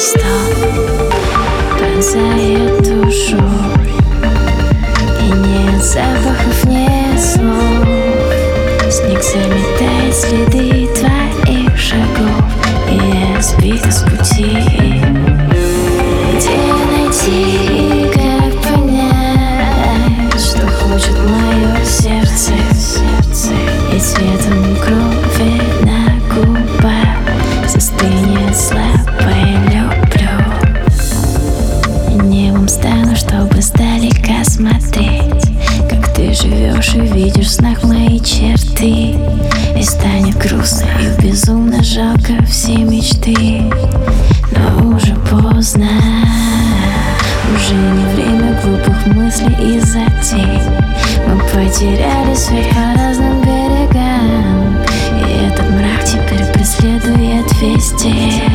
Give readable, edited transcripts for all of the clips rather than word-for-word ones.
Стоп, пронзает душу, и нет запахов, нет слов. Снег заметает следы твоих шагов, и я сбита с пути. Где найти, как понять, что хочет мое сердце, и цветом крови на губах застынет слабое люблю. И небом стану, чтобы сдалека смотреть, как ты живешь и видишь в снах мои черты. И станет грустно и безумно жалко все мечты. Но уже поздно, уже не время глупых мыслей и затей. Мы потеряли свет по разным берегам, и этот мрак теперь преследует везде.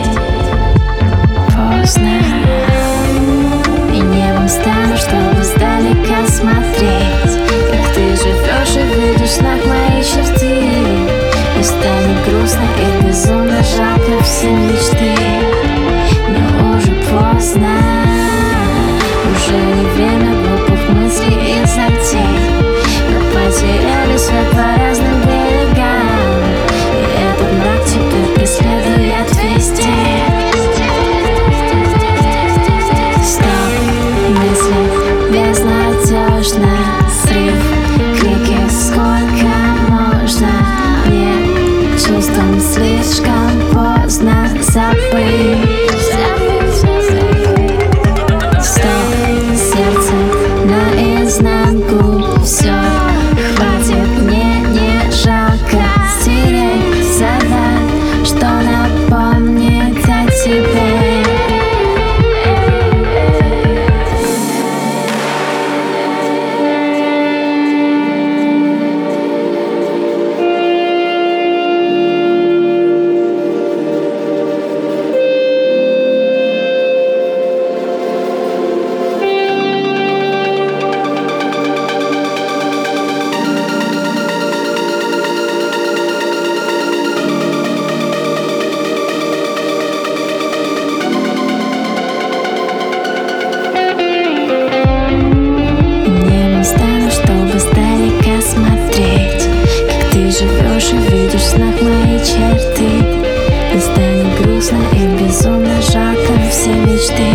Поздно, и небом стану, чтобы сдалека смотреть, как ты живешь и видишь в снах мои черты. И станет грустно и безумно жалко все мечты. Но уже поздно, уже не время глупых мыслей и затей. Мы потеряли свет по разным берегам, и этот мрак теперь преследует везде. Стоп, мысли безнадежно, срыв, крики, сколько можно. Мне чувством слишком поздно забыть. Стоп, сердце наизнанку, все, хватит, мне не жалко стереть, задать, что напомнит о тебе. Живешь и видишь в снах мои черты, и станет грустно и безумно жалко все мечты.